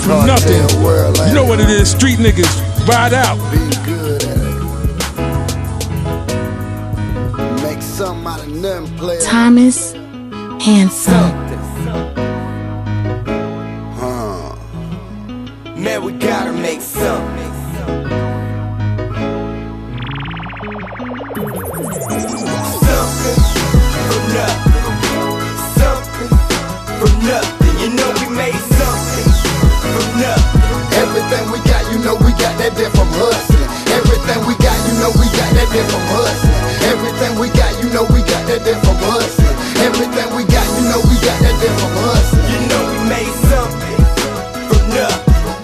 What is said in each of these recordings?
from nothing. You know what it is, street niggas, ride out. Be good at it. Make something out of nothing, player. Thomas Handsome. Man, we gotta make something. Something from nothing. Something from nothing. You know we made something from nothing. Everything we got, you know we got that there from hustling. Everything we got, you know we got that there from hustling. Everything we got, you know we got that there from hustling. Everything we got, you know we got that there from hustling. You know we made something from nothing.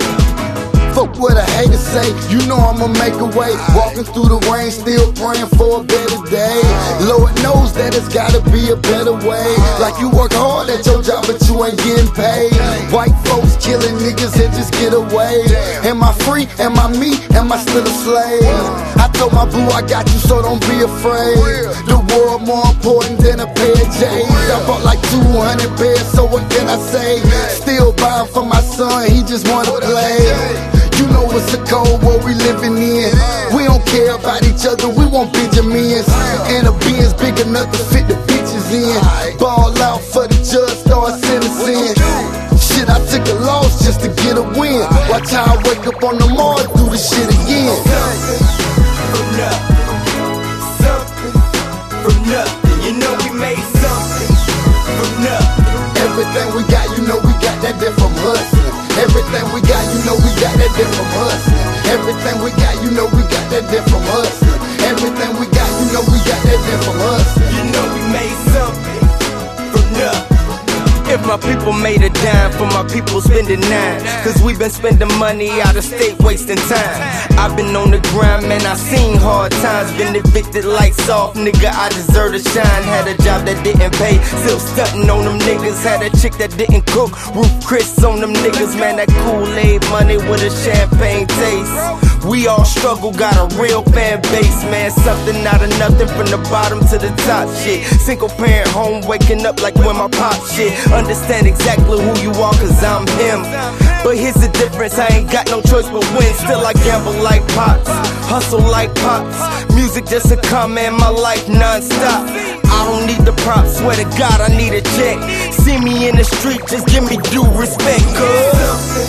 Fuck what a hater say, you know I'ma make a way. Walking through the rain, still praying for a better day. Lord knows that it's gotta be a better way. Like you work hard at your job, but you ain't getting paid. White folks killing niggas and just get away. Am I free? Am I me? Am I still a slave? I told my boo I got you, so don't be afraid. The world more important than a pair of J's. I bought like 200 pairs, so what can I say? Still buying for my son, he just wanna play. You know it's a cold world we living in. We don't care about each other, we want Benjamins. And a Benz big enough to fit the bitches in. Ball out for the judge, start sentencing. Shit, I took a loss just to get a win. Watch how I wake up on the morning, do the shit again. Something from nothing. Something from nothing. You know we made something from nothing. Everything we got, you know we got that there from hustling. Everything we got, you know we got that there from hustling. Everything we got, you know we got that there from hustling. Everything we got, you know we got that there from hustling. You know we made something from nothing. If my people made a dime, for my people spending nine. Cause we been spending money out of state, wasting time. I've been on the grind, man, I seen hard times. Been evicted, lights off, nigga, I deserve to shine. Had a job that didn't pay, still stunting on them niggas. Had a chick that didn't cook, Roof Chris on them niggas. Man, that Kool-Aid money with a champagne taste. We all struggle, got a real fan base, man. Something out of nothing from the bottom to the top, shit. Single parent home, waking up like when my pop shit. Understand exactly who you are, cause I'm him. But here's the difference, I ain't got no choice but win. Still I gamble like Pops, hustle like Pops. Music just a comment, my life non-stop. I don't need the props, swear to God I need a check. See me in the street, just give me due respect, cuz